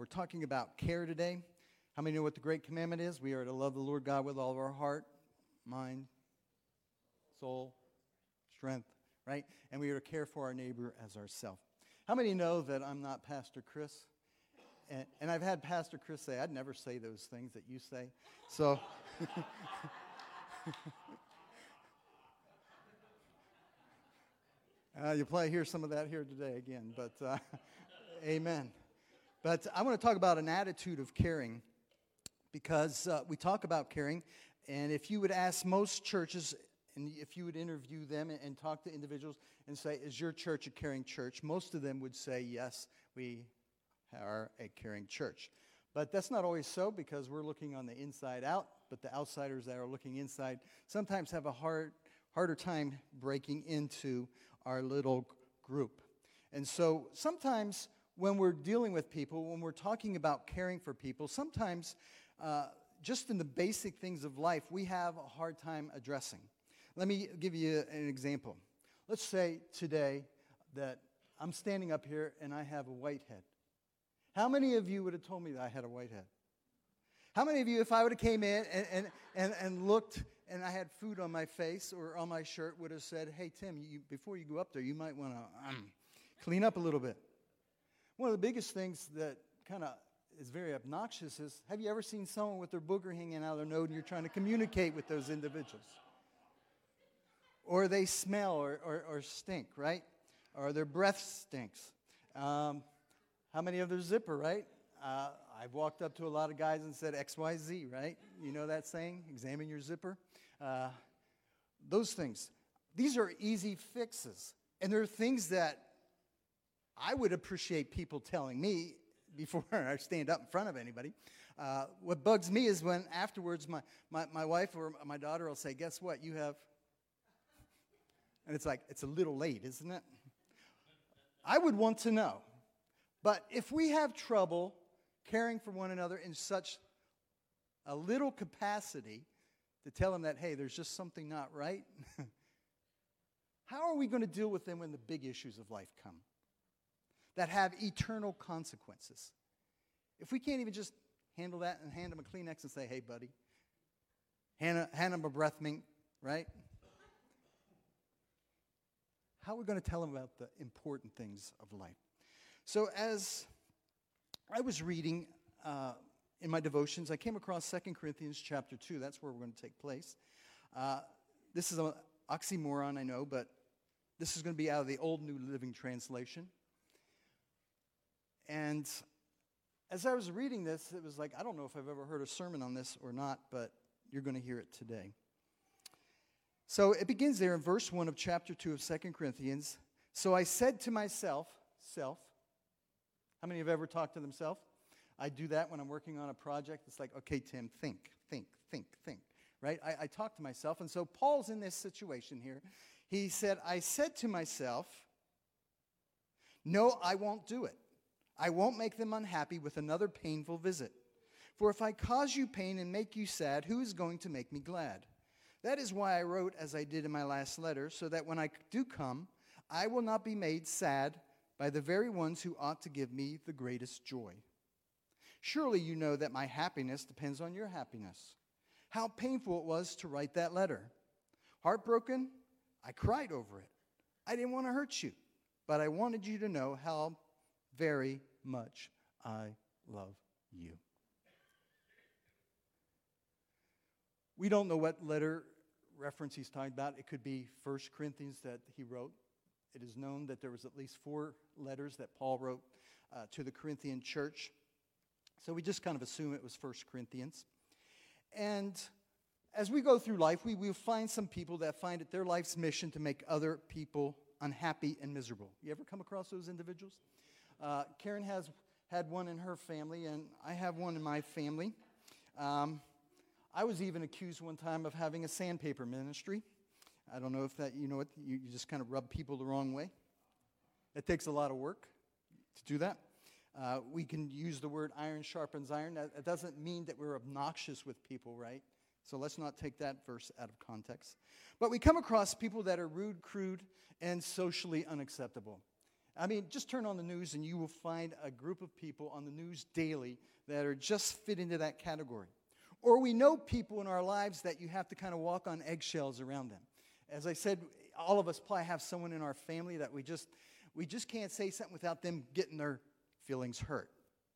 talking about care today. How many know what the great commandment is? We are to love the Lord God with all of our heart, mind, soul, strength, right? And we are to care for our neighbor as ourselves. How many know that I'm not Pastor Chris? And I've had Pastor Chris say, I'd never say those things that you say. So, you'll probably hear some of that here today again, but amen. But I want to talk about an attitude of caring, because we talk about caring, and if you would ask most churches, and if you would interview them and talk to individuals and say, is your church a caring church? Most of them would say, yes, we are a caring church. But that's not always so, because we're looking on the inside out, but the outsiders that are looking inside sometimes have a harder time breaking into our little group. And so sometimes when we're dealing with people, when we're talking about caring for people, sometimes just in the basic things of life, we have a hard time addressing. Let me give you an example. Let's say today that I'm standing up here and I have a white head. How many of you would have told me that I had a white head? How many of you, if I would have came in and looked and I had food on my face or on my shirt, would have said, hey, Tim, before you go up there, you might want to clean up a little bit. One of the biggest things that kind of is very obnoxious is, have you ever seen someone with their booger hanging out of their nose and you're trying to communicate with those individuals? Or they smell or stink, right? Or their breath stinks. How many of their zipper, right? I've walked up to a lot of guys and said XYZ, right? You know that saying? Examine your zipper. Those things. These are easy fixes. And they're things that I would appreciate people telling me before I stand up in front of anybody. What bugs me is when afterwards my wife or my daughter will say, guess what, you have... And it's like, it's a little late, isn't it? I would want to know. But if we have trouble caring for one another in such a little capacity to tell them that, hey, there's just something not right, how are we going to deal with them when the big issues of life come that have eternal consequences? If we can't even just handle that and hand them a Kleenex and say, hey, buddy, hand them a breath mint, right? How are we going to tell them about the important things of life? So as I was reading in my devotions, I came across 2 Corinthians chapter 2. That's where we're going to take place. This is an oxymoron, I know, but this is going to be out of the Old New Living Translation. And as I was reading this, it was like, I don't know if I've ever heard a sermon on this or not, but you're going to hear it today. So it begins there in verse 1 of chapter 2 of 2 Corinthians. So I said to myself, self. How many have ever talked to themselves? I do that when I'm working on a project. It's like, okay, Tim, think, right? I talk to myself. And so Paul's in this situation here. He said, I said to myself, no, I won't do it. I won't make them unhappy with another painful visit. For if I cause you pain and make you sad, who is going to make me glad? That is why I wrote as I did in my last letter, so that when I do come, I will not be made sad by the very ones who ought to give me the greatest joy. Surely you know that my happiness depends on your happiness. How painful it was to write that letter. Heartbroken, I cried over it. I didn't want to hurt you, but I wanted you to know how very much I love you. We don't know what letter reference he's talking about. It could be 1 Corinthians that he wrote. It is known that there was at least 4 letters that Paul wrote to the Corinthian church. So we just kind of assume it was 1 Corinthians. And as we go through life, we will find some people that find it their life's mission to make other people unhappy and miserable. You ever come across those individuals? Karen has had one in her family, and I have one in my family. I was even accused one time of having a sandpaper ministry. I don't know if that, you know what, you just kind of rub people the wrong way. It takes a lot of work to do that. We can use the word iron sharpens iron. That doesn't mean that we're obnoxious with people, right? So let's not take that verse out of context. But we come across people that are rude, crude, and socially unacceptable. I mean, just turn on the news and you will find a group of people on the news daily that are just fit into that category. Or we know people in our lives that you have to kind of walk on eggshells around them. As I said, all of us probably have someone in our family that we just can't say something without them getting their feelings hurt.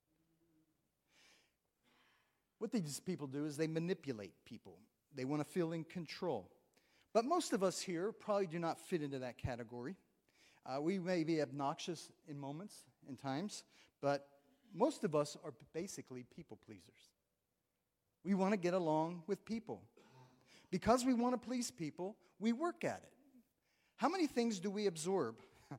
What these people do is they manipulate people. They want to feel in control. But most of us here probably do not fit into that category. We may be obnoxious in moments and times, but most of us are basically people pleasers. We want to get along with people. Because we want to please people, we work at it. How many things do we absorb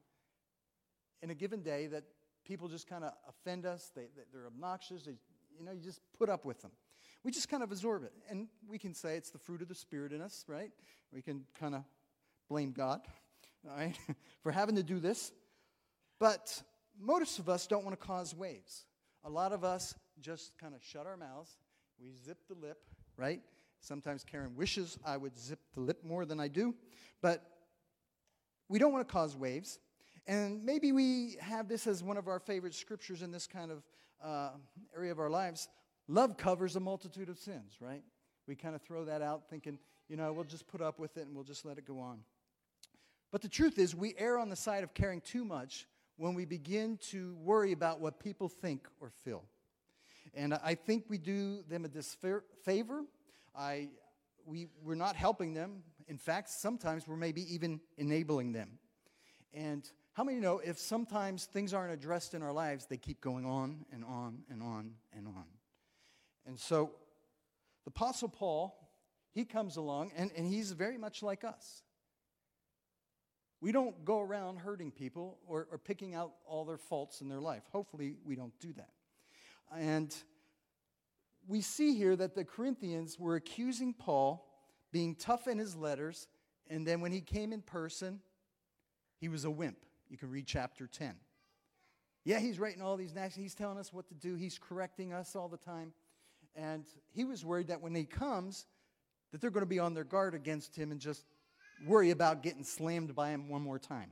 in a given day that people just kind of offend us? They're obnoxious. You just put up with them. We just kind of absorb it. And we can say it's the fruit of the Spirit in us, right? We can kind of blame God, all right, for having to do this. But most of us don't want to cause waves. A lot of us just kind of shut our mouths. We zip the lip, right? Sometimes Karen wishes I would zip the lip more than I do. But we don't want to cause waves. And maybe we have this as one of our favorite scriptures in this kind of area of our lives. Love covers a multitude of sins, right? We kind of throw that out thinking, we'll just put up with it and we'll just let it go on. But the truth is, we err on the side of caring too much when we begin to worry about what people think or feel. And I think we do them a disfavor. We're not helping them. In fact, sometimes we're maybe even enabling them. And how many know if sometimes things aren't addressed in our lives, they keep going on and on and on and on. And so the Apostle Paul, he comes along, and he's very much like us. We don't go around hurting people or picking out all their faults in their life. Hopefully we don't do that. And we see here that the Corinthians were accusing Paul being tough in his letters, and then when he came in person, he was a wimp. You can read chapter 10. Yeah, he's writing all these nations. He's telling us what to do. He's correcting us all the time. And he was worried that when he comes, that they're going to be on their guard against him and just worry about getting slammed by him one more time.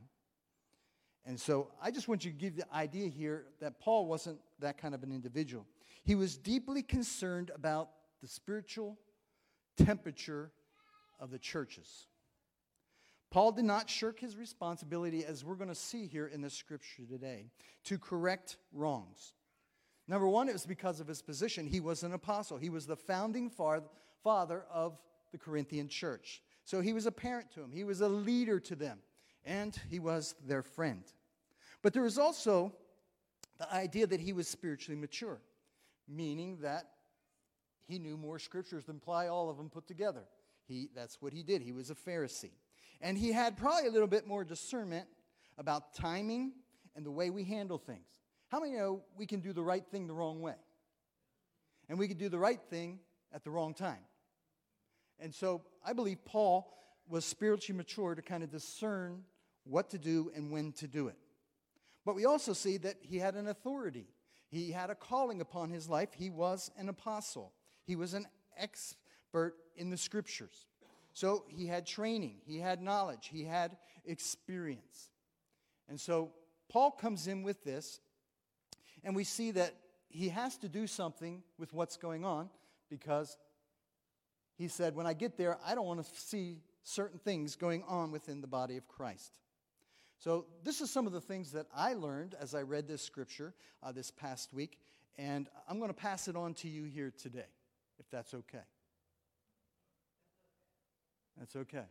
And so I just want you to give the idea here that Paul wasn't that kind of an individual. He was deeply concerned about the spiritual temperature of the churches. Paul did not shirk his responsibility, as we're going to see here in the scripture today, to correct wrongs. Number one, it was because of his position. He was an apostle. He was the founding father of the Corinthian church. So he was a parent to them. He was a leader to them. And he was their friend. But there was also the idea that he was spiritually mature, meaning that he knew more scriptures than probably all of them put together. That's what he did. He was a Pharisee. And he had probably a little bit more discernment about timing and the way we handle things. How many know we can do the right thing the wrong way? And we can do the right thing at the wrong time. And so I believe Paul was spiritually mature to kind of discern what to do and when to do it. But we also see that he had an authority. He had a calling upon his life. He was an apostle. He was an expert in the scriptures. So he had training, he had knowledge, he had experience. And so Paul comes in with this, and we see that he has to do something with what's going on, because he said, when I get there, I don't want to see certain things going on within the body of Christ. So this is some of the things that I learned as I read this scripture this past week, and I'm going to pass it on to you here today, if that's okay. That's okay.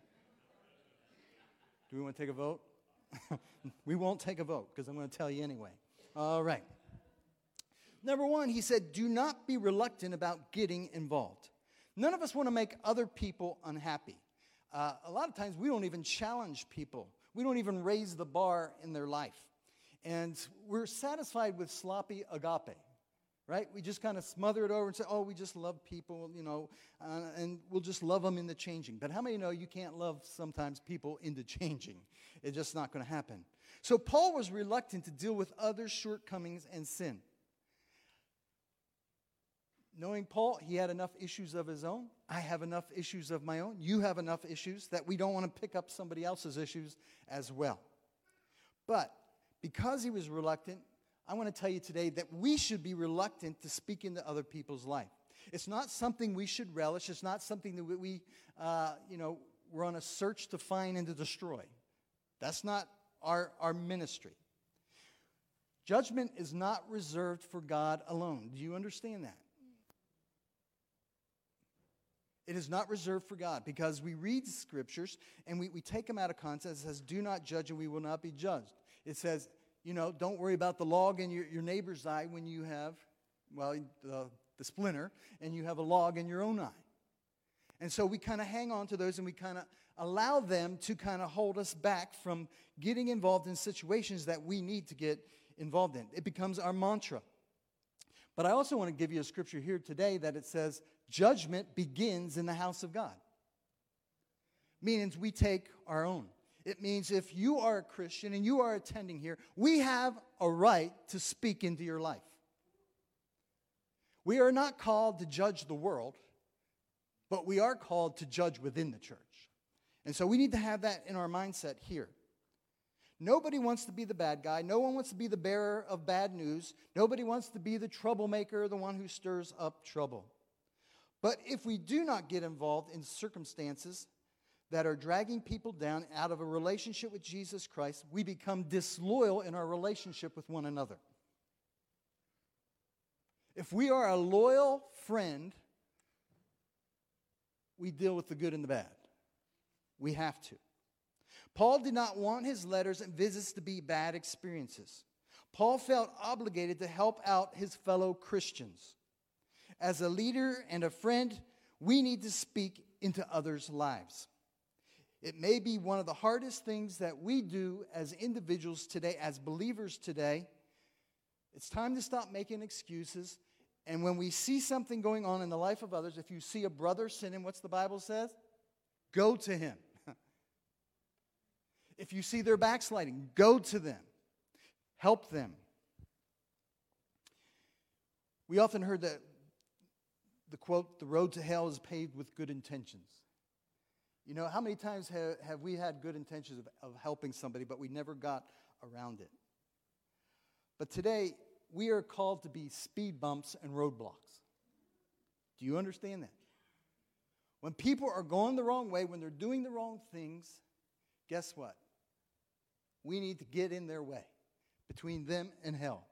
Do we want to take a vote? We won't take a vote because I'm going to tell you anyway. All right. Number one, he said, do not be reluctant about getting involved. None of us want to make other people unhappy. A lot of times we don't even challenge people. We don't even raise the bar in their life. And we're satisfied with sloppy agape. Right? We just kind of smother it over and say, oh, we just love people, and we'll just love them into changing. But how many know you can't love sometimes people into changing? It's just not going to happen. So Paul was reluctant to deal with others' shortcomings and sin. Knowing Paul, he had enough issues of his own. I have enough issues of my own. You have enough issues that we don't want to pick up somebody else's issues as well. But because he was reluctant, I want to tell you today that we should be reluctant to speak into other people's life. It's not something we should relish. It's not something that we're on a search to find and to destroy. That's not our ministry. Judgment is not reserved for God alone. Do you understand that? It is not reserved for God, because we read scriptures and we take them out of context. It says, do not judge and we will not be judged. It says, don't worry about the log in your neighbor's eye when you have, the splinter, and you have a log in your own eye. And so we kind of hang on to those, and we kind of allow them to kind of hold us back from getting involved in situations that we need to get involved in. It becomes our mantra. But I also want to give you a scripture here today that it says, judgment begins in the house of God. Meaning we take our own. It means if you are a Christian and you are attending here, we have a right to speak into your life. We are not called to judge the world, but we are called to judge within the church. And so we need to have that in our mindset here. Nobody wants to be the bad guy. No one wants to be the bearer of bad news. Nobody wants to be the troublemaker, the one who stirs up trouble. But if we do not get involved in circumstances that are dragging people down out of a relationship with Jesus Christ, we become disloyal in our relationship with one another. If we are a loyal friend, we deal with the good and the bad. We have to. Paul did not want his letters and visits to be bad experiences. Paul felt obligated to help out his fellow Christians. As a leader and a friend, we need to speak into others' lives. It may be one of the hardest things that we do as individuals today, as believers today. It's time to stop making excuses. And when we see something going on in the life of others, if you see a brother sinning, what's the Bible says? Go to him. If you see they're backsliding, go to them. Help them. We often heard that the quote, the road to hell is paved with good intentions. You know, how many times have we had good intentions of helping somebody, but we never got around it? But today, we are called to be speed bumps and roadblocks. Do you understand that? When people are going the wrong way, when they're doing the wrong things, guess what? We need to get in their way, between them and hell.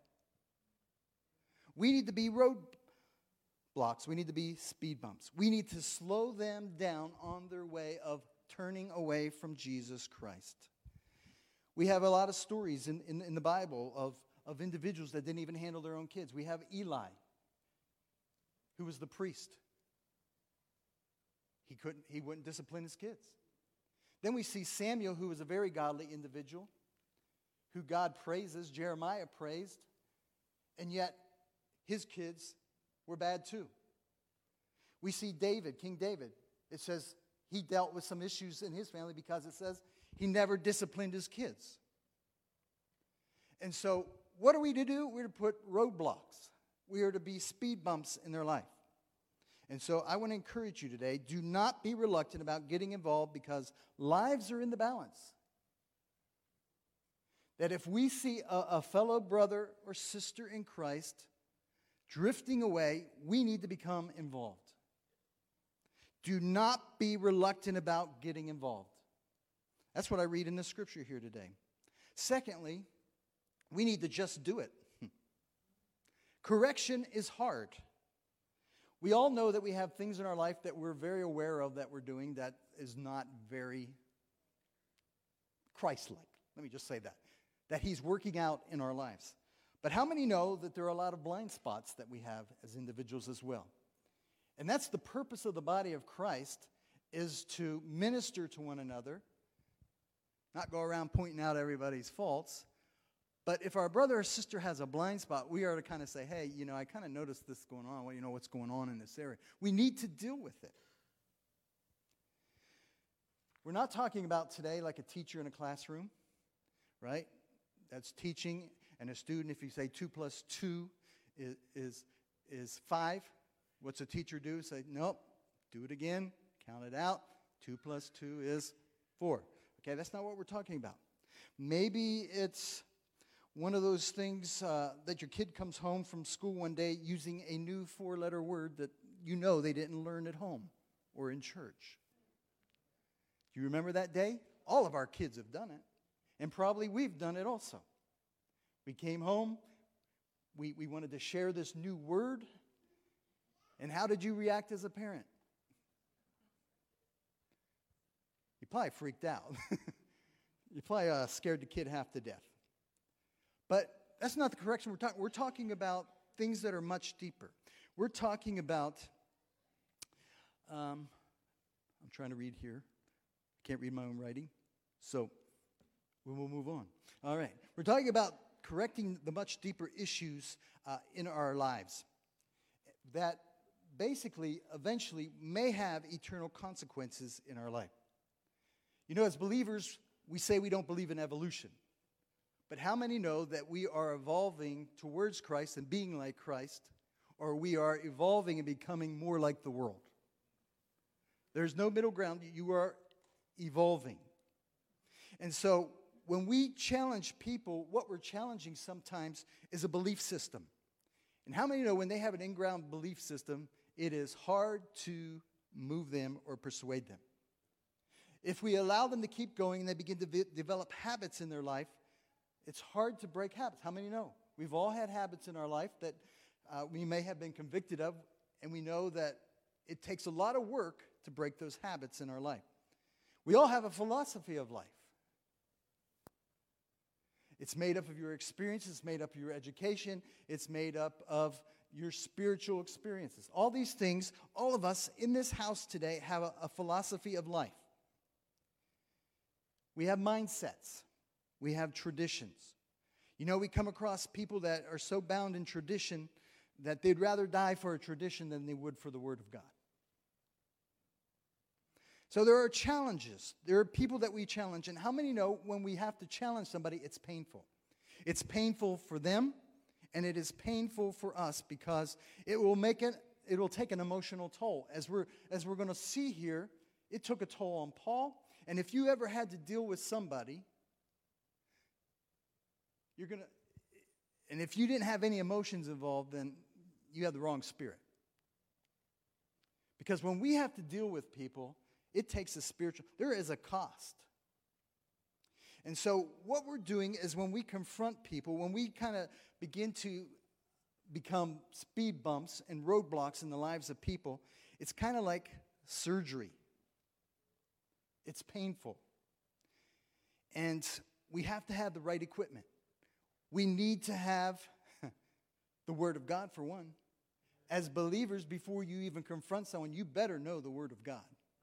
We need to be roadblocks. We need to be speed bumps. We need to slow them down on their way of turning away from Jesus Christ. We have a lot of stories in the Bible of individuals that didn't even handle their own kids. We have Eli, who was the priest. He wouldn't discipline his kids. Then we see Samuel, who was a very godly individual, who God praises, Jeremiah praised, and yet his kids were bad too. We see David, King David. It says he dealt with some issues in his family because it says he never disciplined his kids. And so what are we to do? We're to put roadblocks. We are to be speed bumps in their life. And so I want to encourage you today, do not be reluctant about getting involved, because lives are in the balance. That if we see a fellow brother or sister in Christ drifting away, we need to become involved. Do not be reluctant about getting involved. That's what I read in the scripture here today. Secondly, we need to just do it. Correction is hard. We all know that we have things in our life that we're very aware of that we're doing that is not very Christ-like. Let me just say that he's working out in our lives. But how many know that there are a lot of blind spots that we have as individuals as well? And that's the purpose of the body of Christ, is to minister to one another, not go around pointing out everybody's faults. But if our brother or sister has a blind spot, we are to kind of say, hey, I kind of noticed this going on. Well, what's going on in this area. We need to deal with it. We're not talking about today like a teacher in a classroom, right? That's teaching, and a student, if you say 2 plus 2 is 5, what's a teacher do? Say, nope, do it again, count it out. 2 plus 2 is 4. Okay, that's not what we're talking about. Maybe it's one of those things that your kid comes home from school one day using a new 4-letter word that you know they didn't learn at home or in church? Do you remember that day? All of our kids have done it, and probably we've done it also. We came home, we wanted to share this new word, and how did you react as a parent? You probably freaked out. You probably scared the kid half to death. But that's not the correction we're talking. We're talking about things that are much deeper. We're talking about, I'm trying to read here. I can't read my own writing, so we will move on. All right. We're talking about correcting the much deeper issues in our lives that basically, eventually, may have eternal consequences in our life. You know, as believers, we say we don't believe in evolution. But how many know that we are evolving towards Christ and being like Christ, or we are evolving and becoming more like the world? There's no middle ground. You are evolving. And so when we challenge people, what we're challenging sometimes is a belief system. And how many know when they have an in-ground belief system, it is hard to move them or persuade them? If we allow them to keep going and they begin to develop habits in their life, it's hard to break habits. How many know? We've all had habits in our life that we may have been convicted of, and we know that it takes a lot of work to break those habits in our life. We all have a philosophy of life. It's made up of your experiences, it's made up of your education, it's made up of your spiritual experiences. All these things, all of us in this house today have a philosophy of life. We have mindsets. We have traditions. You know, we come across people that are so bound in tradition that they'd rather die for a tradition than they would for the Word of God. So there are challenges. There are people that we challenge. And how many know when we have to challenge somebody, it's painful? It's painful for them, and it is painful for us because it will take an emotional toll. As we're going to see here, it took a toll on Paul. And if you ever had to deal with somebody, and if you didn't have any emotions involved, then you have the wrong spirit. Because when we have to deal with people, it takes there is a cost. And so what we're doing is when we confront people, when we kind of begin to become speed bumps and roadblocks in the lives of people, it's kind of like surgery. It's painful. And we have to have the right equipment. We need to have the Word of God, for one. As believers, before you even confront someone, you better know the Word of God.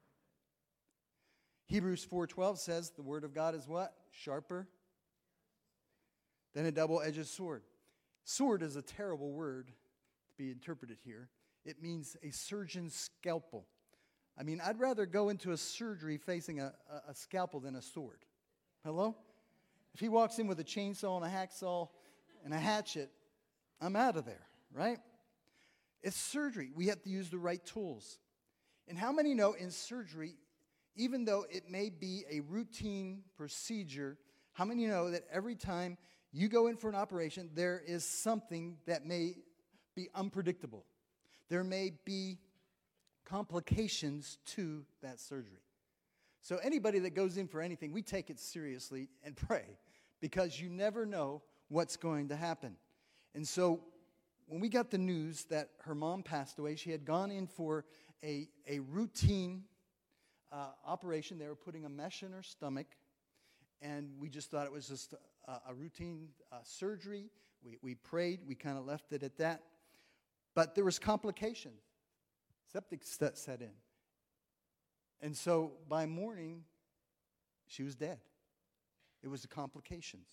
Hebrews 4:12 says the Word of God is what? Sharper than a double-edged sword. Sword is a terrible word to be interpreted here. It means a surgeon's scalpel. I mean, I'd rather go into a surgery facing a scalpel than a sword. Hello? If he walks in with a chainsaw and a hacksaw and a hatchet, I'm out of there, right? It's surgery. We have to use the right tools. And how many know in surgery, even though it may be a routine procedure, how many know that every time you go in for an operation, there is something that may be unpredictable? There may be complications to that surgery. So anybody that goes in for anything, we take it seriously and pray, because you never know what's going to happen. And so when we got the news that her mom passed away, she had gone in for a routine operation. They were putting a mesh in her stomach, and we just thought it was just a routine surgery. We prayed. We kind of left it at that. But there was complications. Septic set in. And so by morning, she was dead. It was the complications.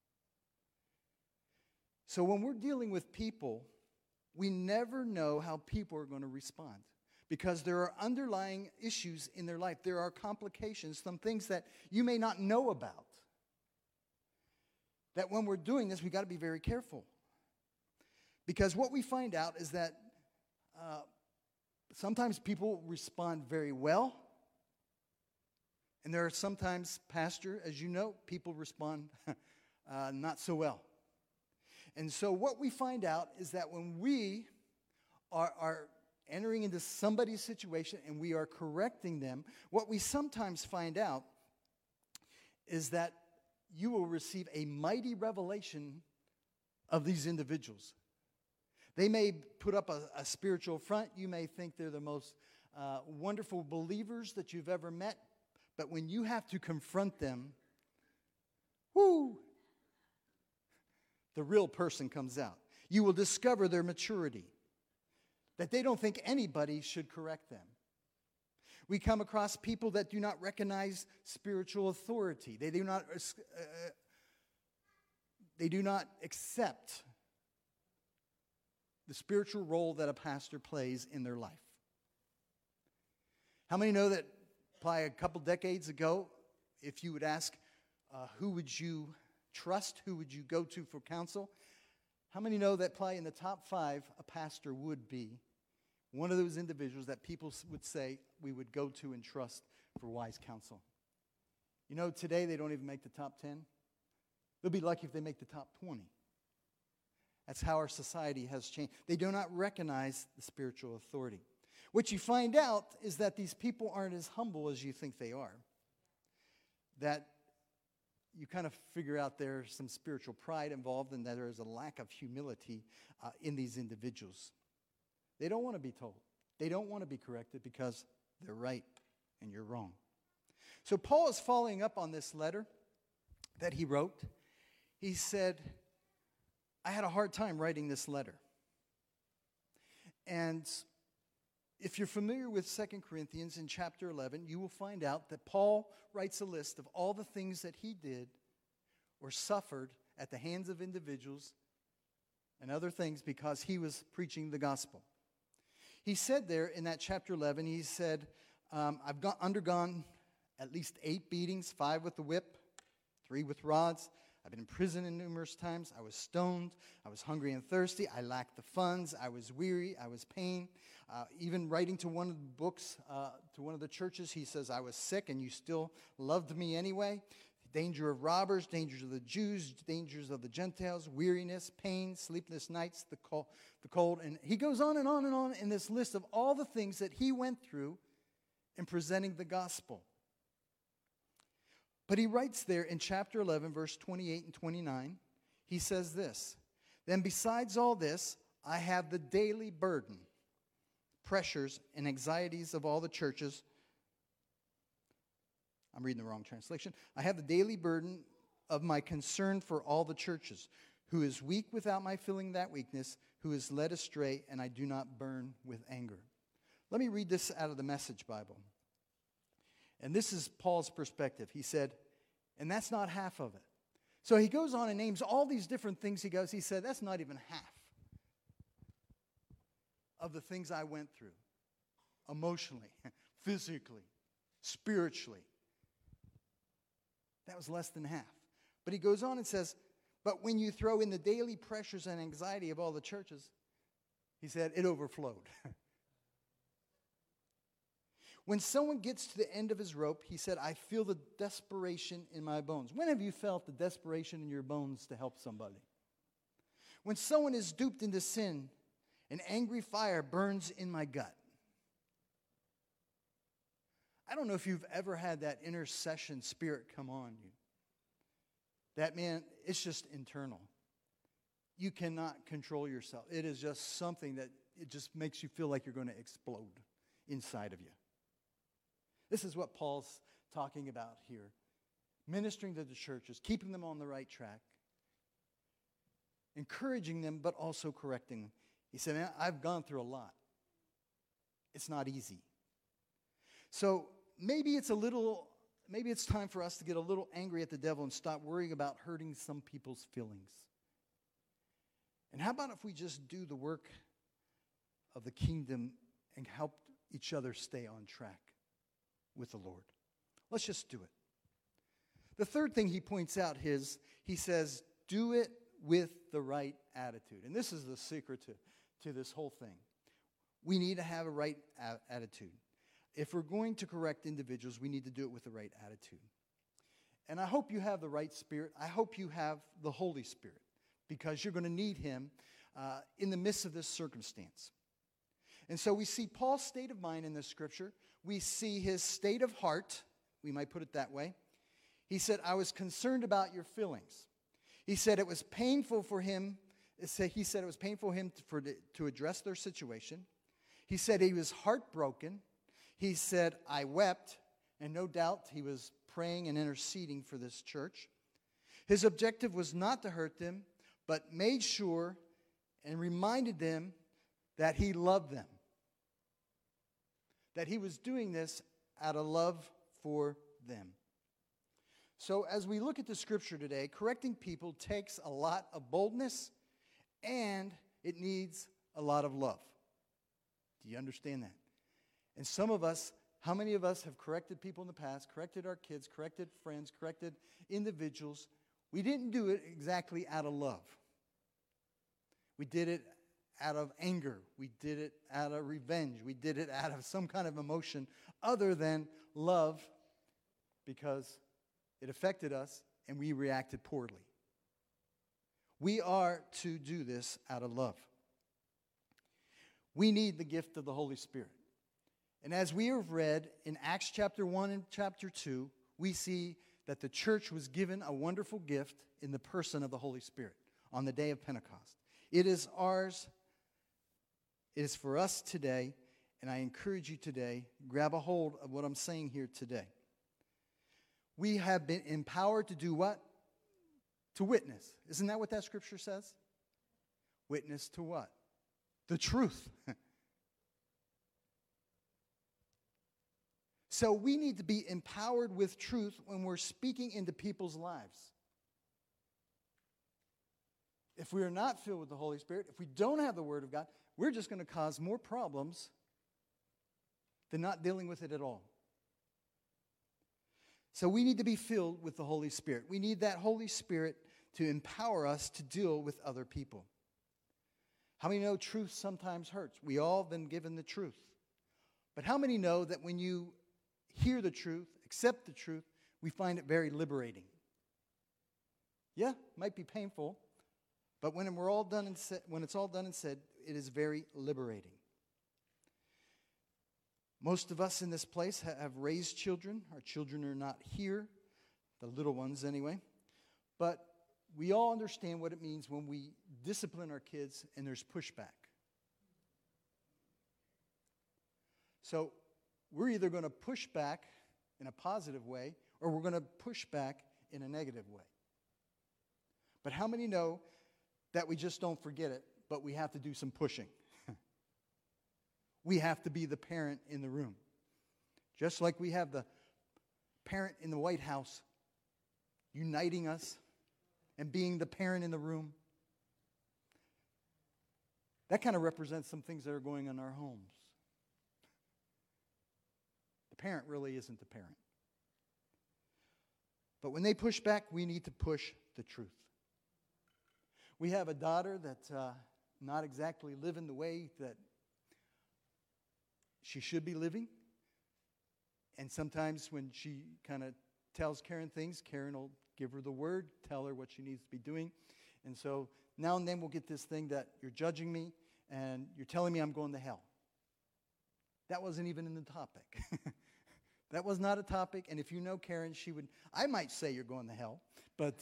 So when we're dealing with people, we never know how people are going to respond, because there are underlying issues in their life. There are complications, some things that you may not know about. That when we're doing this, we've got to be very careful. Because what we find out is that sometimes people respond very well. And there are sometimes, Pastor, as you know, people respond not so well. And so what we find out is that when we are entering into somebody's situation and we are correcting them, what we sometimes find out is that you will receive a mighty revelation of these individuals. They may put up a spiritual front. You may think they're the most wonderful believers that you've ever met. But when you have to confront them, whoo, the real person comes out. You will discover their maturity, that they don't think anybody should correct them. We come across people that do not recognize spiritual authority. They do not accept the spiritual role that a pastor plays in their life. How many know that probably a couple decades ago, if you would ask, who would you trust, who would you go to for counsel? How many know that probably in the top 5, a pastor would be one of those individuals that people would say we would go to and trust for wise counsel? You know, today they don't even make the top 10. They'll be lucky if they make the top 20. That's how our society has changed. They do not recognize the spiritual authority. What you find out is that these people aren't as humble as you think they are. That you kind of figure out there's some spiritual pride involved and that there is a lack of humility in these individuals. They don't want to be told. They don't want to be corrected because they're right and you're wrong. So Paul is following up on this letter that he wrote. He said, I had a hard time writing this letter. And if you're familiar with 2 Corinthians in chapter 11, you will find out that Paul writes a list of all the things that he did or suffered at the hands of individuals and other things because he was preaching the gospel. He said there in that chapter 11, he said, I've undergone at least 8 beatings, 5 with the whip, 3 with rods. I've been in prison numerous times. I was stoned. I was hungry and thirsty. I lacked the funds. I was weary. I was pain. Even writing to one of the books, to one of the churches, he says, I was sick and you still loved me anyway. Danger of robbers, dangers of the Jews, dangers of the Gentiles, weariness, pain, sleepless nights, the cold. And he goes on and on and on in this list of all the things that he went through in presenting the gospel. But he writes there in chapter 11, verse 28 and 29, he says this, then besides all this, I have the daily burden, pressures, and anxieties of all the churches. I'm reading the wrong translation. I have the daily burden of my concern for all the churches, who is weak without my feeling that weakness, who is led astray, and I do not burn with anger. Let me read this out of the Message Bible. And this is Paul's perspective. He said, and that's not half of it. So he goes on and names all these different things he said, that's not even half of the things I went through. Emotionally, physically, spiritually. That was less than half. But he goes on and says, but when you throw in the daily pressures and anxiety of all the churches, he said, it overflowed. When someone gets to the end of his rope, he said, I feel the desperation in my bones. When have you felt the desperation in your bones to help somebody? When someone is duped into sin, an angry fire burns in my gut. I don't know if you've ever had that intercession spirit come on you. That, man, it's just internal. You cannot control yourself. It is just something that it just makes you feel like you're going to explode inside of you. This is what Paul's talking about here. Ministering to the churches, keeping them on the right track, encouraging them, but also correcting them. He said, man, I've gone through a lot. It's not easy. So maybe it's time for us to get a little angry at the devil and stop worrying about hurting some people's feelings. And how about if we just do the work of the kingdom and help each other stay on track with the Lord? Let's just do it. The third thing he points out is, he says, do it with the right attitude. And this is the secret to this whole thing. We need to have a right attitude. If we're going to correct individuals, we need to do it with the right attitude. And I hope you have the right spirit. I hope you have the Holy Spirit. because you're going to need him in the midst of this circumstance. And so we see Paul's state of mind in this scripture. We see his state of heart. We might put it that way. He said, I was concerned about your feelings. He said it was painful for him. He said it was painful for him to address their situation. He said he was heartbroken. He said, I wept. And no doubt he was praying and interceding for this church. His objective was not to hurt them, but made sure and reminded them that he loved them. That he was doing this out of love for them. So as we look at the scripture today, correcting people takes a lot of boldness and it needs a lot of love. Do you understand that? And some of us, how many of us have corrected people in the past, corrected our kids, corrected friends, corrected individuals? We didn't do it exactly out of love. We did it out of anger. We did it out of revenge. We did it out of some kind of emotion other than love because it affected us and we reacted poorly. We are to do this out of love. We need the gift of the Holy Spirit. And as we have read in Acts chapter 1 and chapter 2, we see that the church was given a wonderful gift in the person of the Holy Spirit on the day of Pentecost. It is ours. It is for us today, and I encourage you today, grab a hold of what I'm saying here today. We have been empowered to do what? To witness. Isn't that what that scripture says? Witness to what? The truth. So we need to be empowered with truth when we're speaking into people's lives. If we are not filled with the Holy Spirit, if we don't have the Word of God, we're just going to cause more problems than not dealing with it at all. So we need to be filled with the Holy Spirit. We need that Holy Spirit to empower us to deal with other people. How many know truth sometimes hurts? We all have been given the truth. But how many know that when you hear the truth, accept the truth, we find it very liberating? Yeah, it might be painful, but when we're all done and when it's all done and said, it is very liberating. Most of us in this place have raised children. Our children are not here, the little ones anyway. But we all understand what it means when we discipline our kids and there's pushback. So we're either going to push back in a positive way or we're going to push back in a negative way. But how many know that we just don't forget it, but we have to do some pushing? We have to be the parent in the room. Just like we have the parent in the White House uniting us and being the parent in the room. That kind of represents some things that are going on in our homes. The parent really isn't the parent. But when they push back, we need to push the truth. We have a daughter that's not exactly living the way that she should be living. And sometimes when she kind of tells Karen things, Karen will give her the word, tell her what she needs to be doing. And so now and then we'll get this thing that you're judging me and you're telling me I'm going to hell. That wasn't even in the topic. That was not a topic. And if you know Karen, I might say you're going to hell, but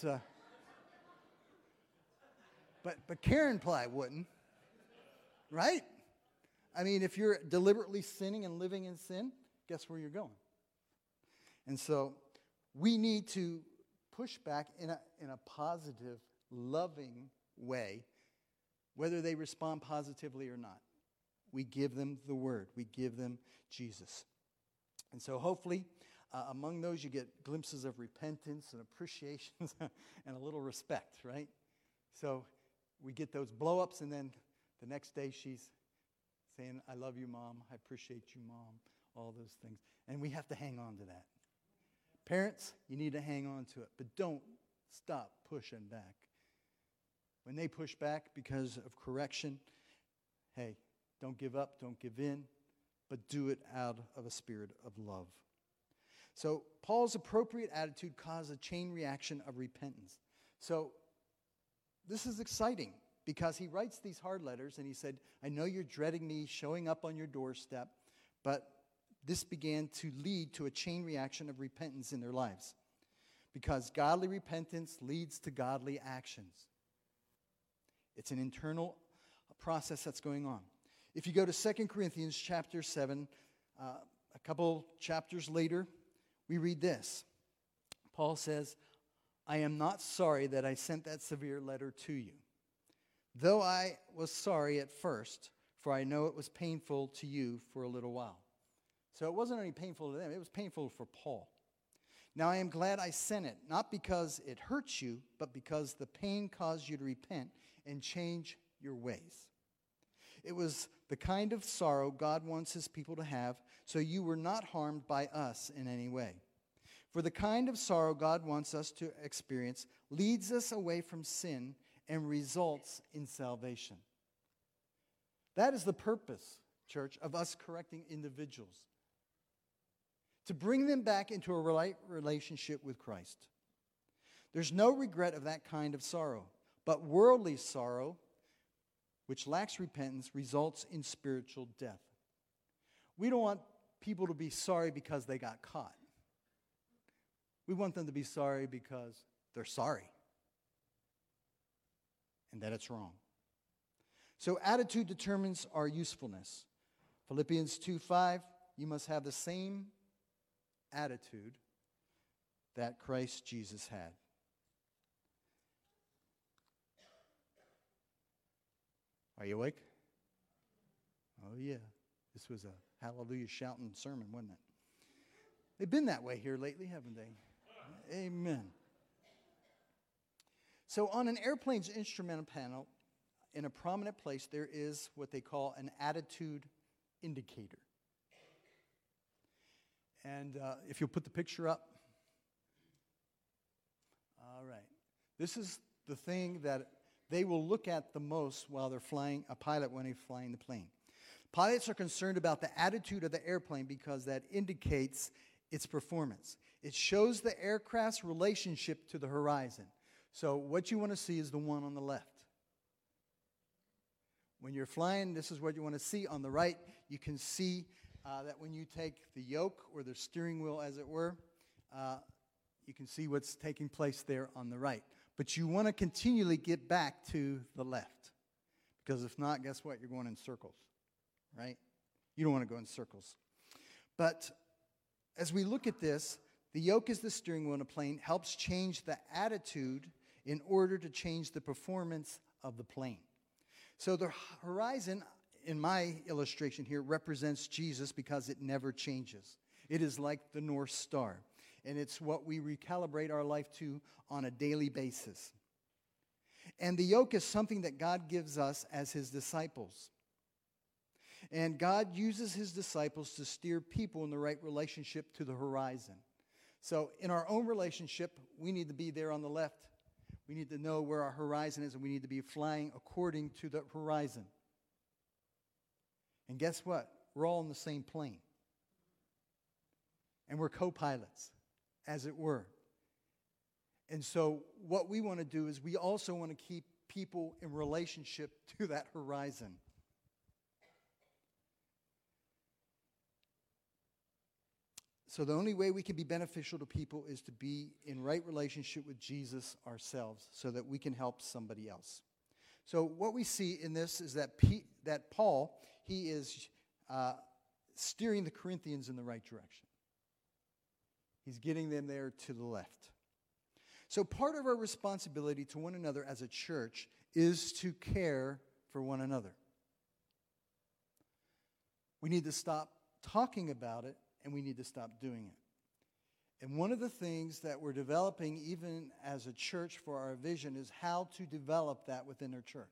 Karen probably wouldn't, right? I mean, if you're deliberately sinning and living in sin, guess where you're going? And so we need to push back in a positive, loving way, whether they respond positively or not. We give them the Word. We give them Jesus. And so hopefully, among those, you get glimpses of repentance and appreciation and a little respect, right? So we get those blow-ups, and then the next day she's saying, I love you, Mom. I appreciate you, Mom. All those things. And we have to hang on to that. Parents, you need to hang on to it. But don't stop pushing back. When they push back because of correction, hey, don't give up, don't give in, but do it out of a spirit of love. So Paul's appropriate attitude caused a chain reaction of repentance. So this is exciting because he writes these hard letters and he said, I know you're dreading me showing up on your doorstep, but this began to lead to a chain reaction of repentance in their lives because godly repentance leads to godly actions. It's an internal process that's going on. If you go to 2 Corinthians chapter 7, a couple chapters later, we read this. Paul says, I am not sorry that I sent that severe letter to you, though I was sorry at first, for I know it was painful to you for a little while. So it wasn't only painful to them, it was painful for Paul. Now I am glad I sent it, not because it hurts you, but because the pain caused you to repent and change your ways. It was the kind of sorrow God wants his people to have, so you were not harmed by us in any way. For the kind of sorrow God wants us to experience leads us away from sin and results in salvation. That is the purpose, church, of us correcting individuals. To bring them back into a right relationship with Christ. There's no regret of that kind of sorrow, but worldly sorrow, which lacks repentance, results in spiritual death. We don't want people to be sorry because they got caught. We want them to be sorry because they're sorry and that it's wrong. So attitude determines our usefulness. Philippians 2:5, you must have the same attitude that Christ Jesus had. Are you awake? Oh yeah, this was a hallelujah shouting sermon, wasn't it? They've been that way here lately, haven't they? Amen. So on an airplane's instrumental panel, in a prominent place, there is what they call an attitude indicator. And if you'll put the picture up. All right. This is the thing that they will look at the most while they're flying, a pilot when he's flying the plane. Pilots are concerned about the attitude of the airplane because that indicates its performance. It shows the aircraft's relationship to the horizon. So what you want to see is the one on the left. When you're flying, this is what you want to see. On the right, you can see that when you take the yoke or the steering wheel, as it were, you can see what's taking place there on the right. But you want to continually get back to the left. Because if not, guess what? You're going in circles, right? You don't want to go in circles. But as we look at this, the yoke is the steering wheel in a plane, helps change the attitude in order to change the performance of the plane. So the horizon, in my illustration here, represents Jesus because it never changes. It is like the North Star, and it's what we recalibrate our life to on a daily basis. And the yoke is something that God gives us as his disciples. And God uses his disciples to steer people in the right relationship to the horizon. So in our own relationship, we need to be there on the left. We need to know where our horizon is, and we need to be flying according to the horizon. And guess what? We're all in the same plane. And we're co-pilots, as it were. And so what we want to do is we also want to keep people in relationship to that horizon. So the only way we can be beneficial to people is to be in right relationship with Jesus ourselves so that we can help somebody else. So what we see in this is that Paul, he is steering the Corinthians in the right direction. He's getting them there to the left. So part of our responsibility to one another as a church is to care for one another. We need to stop talking about it, and we need to stop doing it. And one of the things that we're developing even as a church for our vision is how to develop that within our church.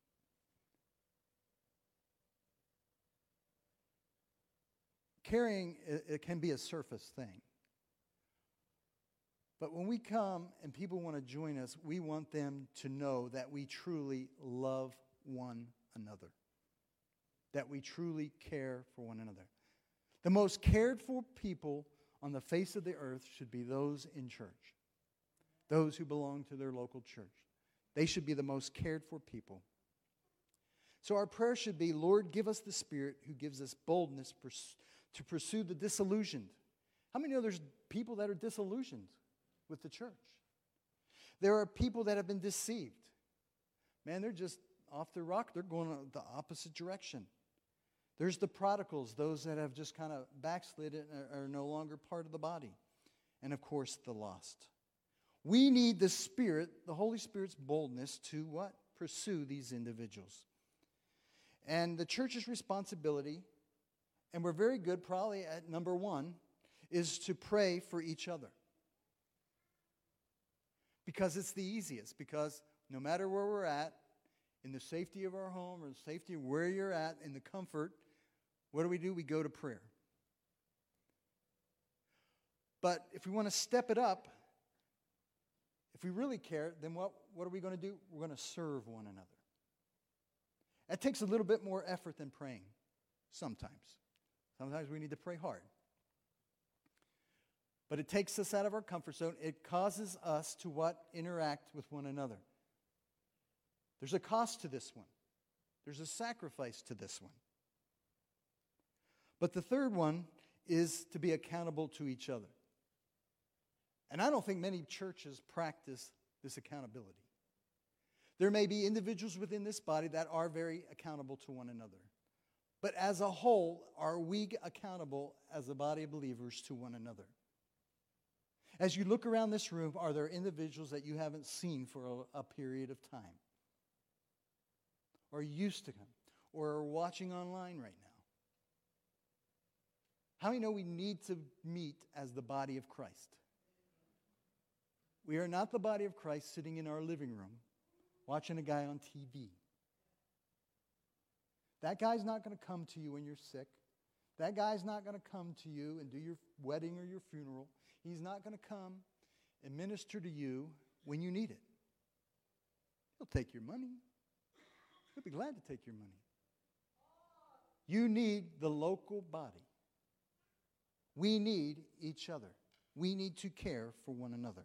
Caring, it can be a surface thing. But when we come and people want to join us, we want them to know that we truly love one another. That we truly care for one another. The most cared for people on the face of the earth should be those in church. Those who belong to their local church. They should be the most cared for people. So our prayer should be, Lord, give us the Spirit who gives us boldness to pursue the disillusioned. How many know there's people that are disillusioned with the church? There are people that have been deceived. Man, they're just off the rock. They're going the opposite direction. There's the prodigals, those that have just kind of backslid and are no longer part of the body. And, of course, the lost. We need the Spirit, the Holy Spirit's boldness to what? Pursue these individuals. And the church's responsibility, and we're very good probably at number one, is to pray for each other. Because it's the easiest. Because no matter where we're at, in the safety of our home or the safety of where you're at, in the comfort, what do? We go to prayer. But if we want to step it up, if we really care, then what are we going to do? We're going to serve one another. That takes a little bit more effort than praying sometimes. Sometimes we need to pray hard. But it takes us out of our comfort zone. It causes us to what? Interact with one another. There's a cost to this one. There's a sacrifice to this one. But the third one is to be accountable to each other. And I don't think many churches practice this accountability. There may be individuals within this body that are very accountable to one another. But as a whole, are we accountable as a body of believers to one another? As you look around this room, are there individuals that you haven't seen for a period of time? Or used to come? Or are watching online right now? How many know we need to meet as the body of Christ? We are not the body of Christ sitting in our living room watching a guy on TV. That guy's not going to come to you when you're sick. That guy's not going to come to you and do your wedding or your funeral. He's not going to come and minister to you when you need it. He'll take your money. He'll be glad to take your money. You need the local body. We need each other. We need to care for one another.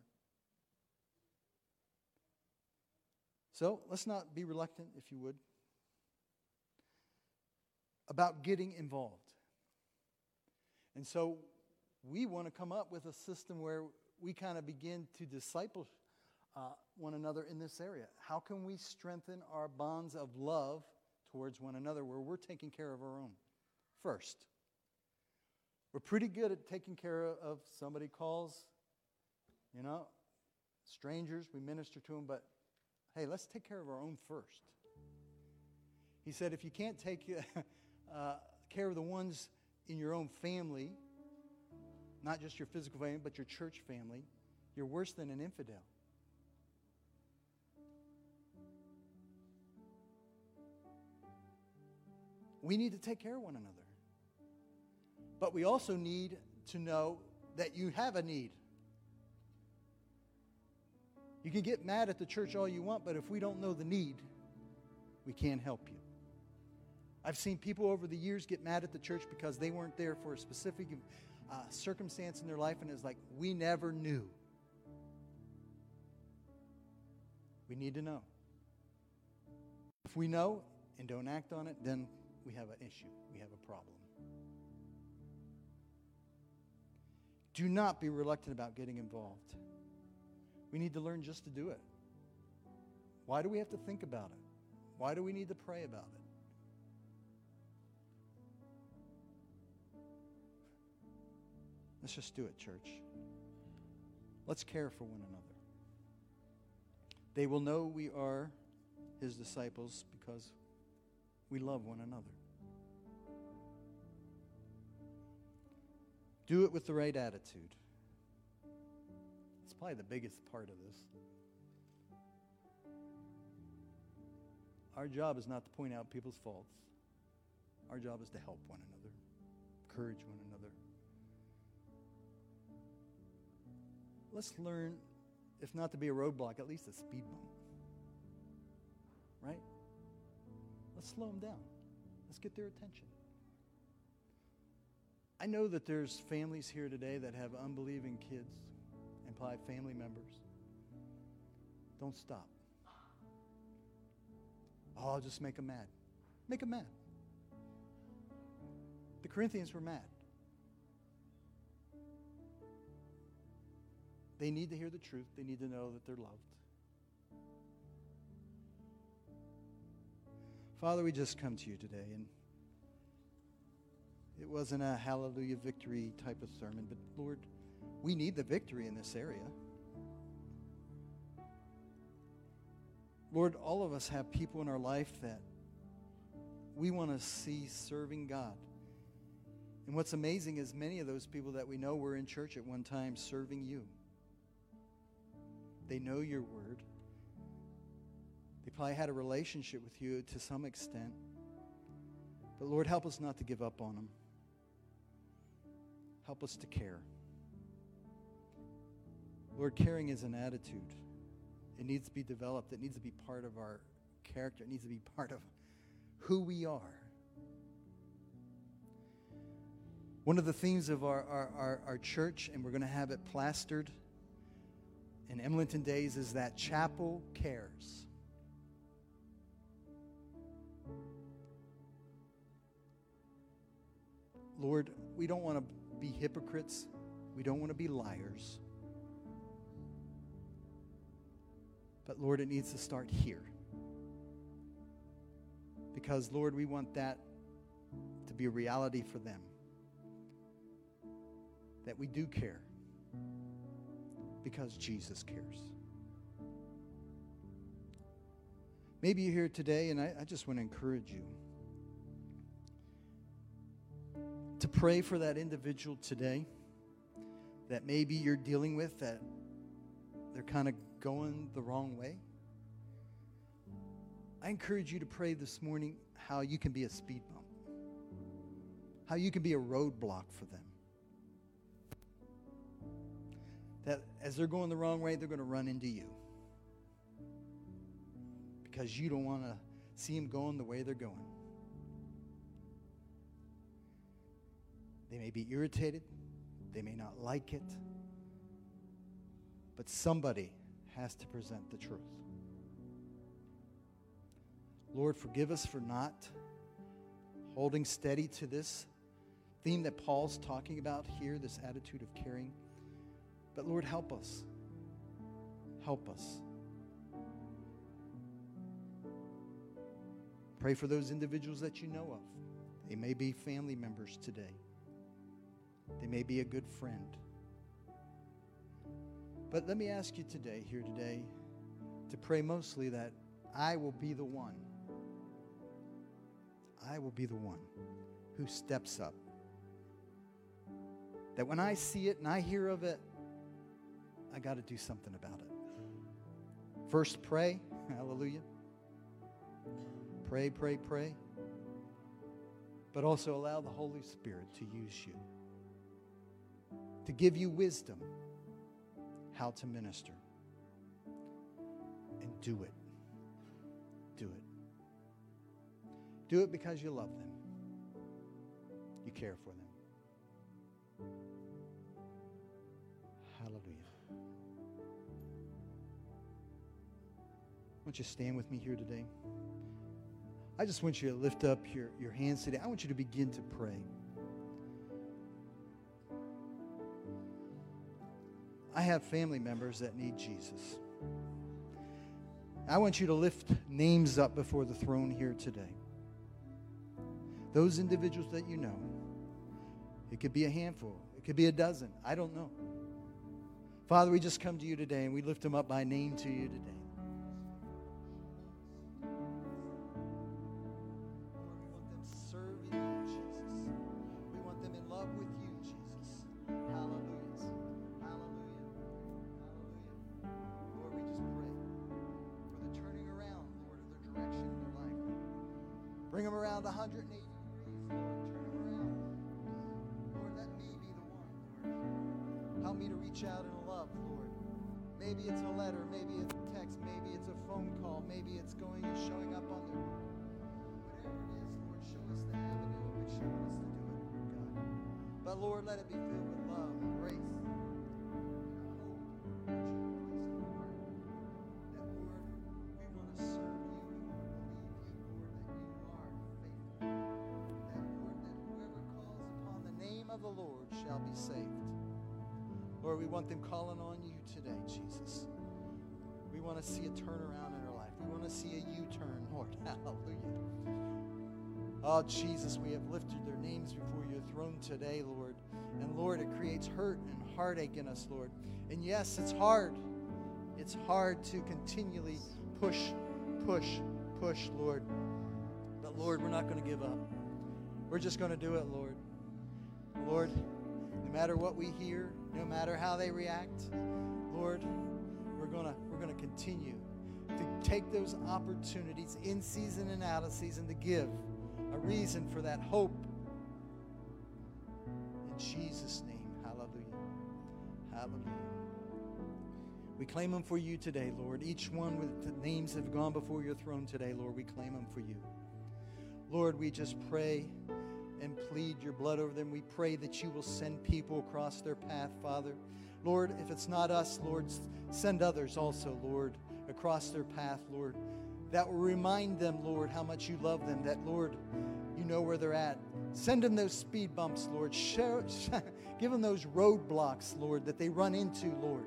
So let's not be reluctant, if you would, about getting involved. And so we want to come up with a system where we kind of begin to disciple one another in this area. How can we strengthen our bonds of love towards one another where we're taking care of our own first? We're pretty good at taking care of somebody calls, strangers, we minister to them, but hey, let's take care of our own first. He said if you can't take care of the ones in your own family, not just your physical family, but your church family, you're worse than an infidel. We need to take care of one another. But we also need to know that you have a need. You can get mad at the church all you want, but if we don't know the need, we can't help you. I've seen people over the years get mad at the church because they weren't there for a specific circumstance in their life, and it's like, we never knew. We need to know. If we know and don't act on it, then we have an issue. We have a problem. Do not be reluctant about getting involved. We need to learn just to do it. Why do we have to think about it? Why do we need to pray about it? Let's just do it, church. Let's care for one another. They will know we are His disciples because we love one another. Do it with the right attitude. It's probably the biggest part of this. Our job is not to point out people's faults. Our job is to help one another, encourage one another. Let's learn, if not to be a roadblock, at least a speed bump. Right? Let's slow them down. Let's get their attention. I know that there's families here today that have unbelieving kids and probably family members. Don't stop. Oh, I'll just make them mad. Make them mad. The Corinthians were mad. They need to hear the truth. They need to know that they're loved. Father, we just come to you today, and it wasn't a hallelujah victory type of sermon, but Lord, we need the victory in this area. Lord, all of us have people in our life that we want to see serving God. And what's amazing is many of those people that we know were in church at one time serving you. They know your word. They probably had a relationship with you to some extent. But Lord, help us not to give up on them. Help us to care. Lord, caring is an attitude. It needs to be developed. It needs to be part of our character. It needs to be part of who we are. One of the themes of our church, and we're going to have it plastered in Emlenton Days, is that chapel cares. Lord, we don't want to be hypocrites. We don't want to be liars. But Lord, it needs to start here. Because, Lord, we want that to be a reality for them. That we do care. Because Jesus cares. Maybe you're here today, and I just want to encourage you to pray for that individual today that maybe you're dealing with, that they're kind of going the wrong way. I encourage you to pray this morning how you can be a speed bump, how you can be a roadblock for them. That as they're going the wrong way, they're going to run into you because you don't want to see them going the way they're going. They may be irritated. They may not like it. But somebody has to present the truth. Lord, forgive us for not holding steady to this theme that Paul's talking about here, this attitude of caring. But Lord, help us. Help us. Pray for those individuals that you know of. They may be family members today. They may be a good friend. But let me ask you today, to pray mostly that I will be the one. I will be the one who steps up. That when I see it and I hear of it, I got to do something about it. First, pray. Hallelujah. Pray, pray, pray. But also allow the Holy Spirit to use you, to give you wisdom how to minister. And do it. Do it. Do it because you love them. You care for them. Hallelujah. Won't you stand with me here today? I just want you to lift up your hands today. I want you to begin to pray. I have family members that need Jesus. I want you to lift names up before the throne here today. Those individuals that you know. It could be a handful. It could be a dozen. I don't know. Father, we just come to you today and we lift them up by name to you today. Bring them around 180 degrees, Lord. Turn them around. Lord, let me be the one, Lord. Help me to reach out in love, Lord. Maybe it's a letter, maybe it's a text, maybe it's a phone call, maybe it's going and showing up on the whatever it is, Lord, show us the avenue in which you want us to do it, Lord God. But Lord, let it be filled with love and grace. That, Lord, we want to serve you, we want to believe you. of the Lord shall be saved. Lord, we want them calling on you today, Jesus. We want to see a turnaround in our life. We want to see a U-turn, Lord. Hallelujah. Oh, Jesus, we have lifted their names before your throne today, Lord. And Lord, it creates hurt and heartache in us, Lord. And yes, it's hard. It's hard to continually push, Lord. But Lord, we're not going to give up. We're just going to do it, Lord. Lord, no matter what we hear, no matter how they react, Lord, we're going to continue to take those opportunities in season and out of season to give a reason for that hope. In Jesus' name, hallelujah. Hallelujah. We claim them for you today, Lord. Each one with the names that have gone before your throne today, Lord, we claim them for you. Lord, we just pray and plead your blood over them. We pray that you will send people across their path, Father. Lord, if it's not us, Lord, send others also, Lord, across their path, Lord. That will remind them, Lord, how much you love them. That, Lord, you know where they're at. Send them those speed bumps, Lord. Give them those roadblocks, Lord, that they run into, Lord.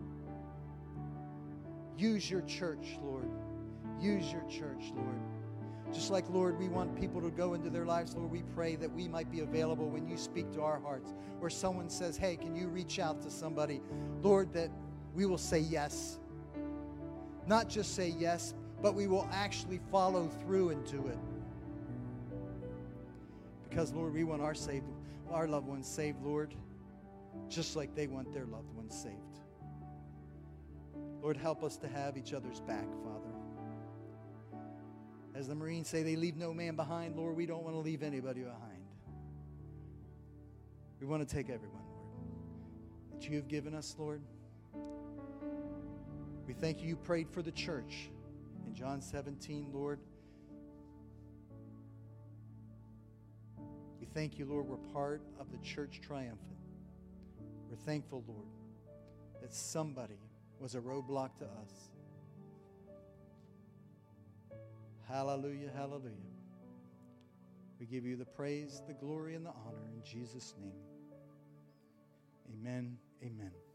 Use your church, Lord. Use your church, Lord. Just like, Lord, we want people to go into their lives, Lord, we pray that we might be available when you speak to our hearts. Or someone says, hey, can you reach out to somebody? Lord, that we will say yes. Not just say yes, but we will actually follow through into it. Because, Lord, we want our loved ones saved, Lord, just like they want their loved ones saved. Lord, help us to have each other's back, Father. As the Marines say, they leave no man behind. Lord, we don't want to leave anybody behind. We want to take everyone, Lord, that you have given us, Lord. We thank you. You prayed for the church in John 17, Lord. We thank you, Lord, we're part of the church triumphant. We're thankful, Lord, that somebody was a roadblock to us. Hallelujah, hallelujah. We give you the praise, the glory, and the honor in Jesus' name. Amen, amen.